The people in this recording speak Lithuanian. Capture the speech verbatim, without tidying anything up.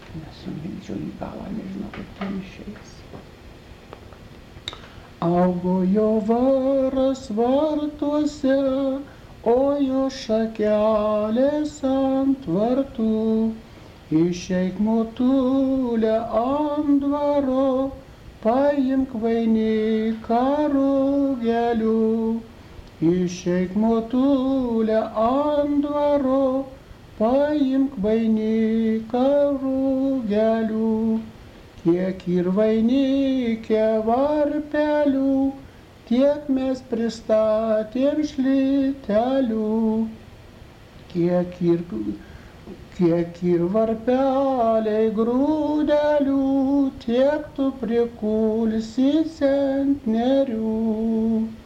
Nesumildžiau į galą, nežinau, kaip ten išeis. Augo jo varas vartuose, o jo šakelės ant vartų. Išeik motulę ant dvaro, paimk vainiką rugelių. Išeik motulę ant dvaro, paimk vainiką rugelių. Kiek ir vainike varpelių, tiek mes pristatėm šlytelių. Kiek ir, kiek ir varpeliai grūdelių, tiek tu prikulsi centnerių.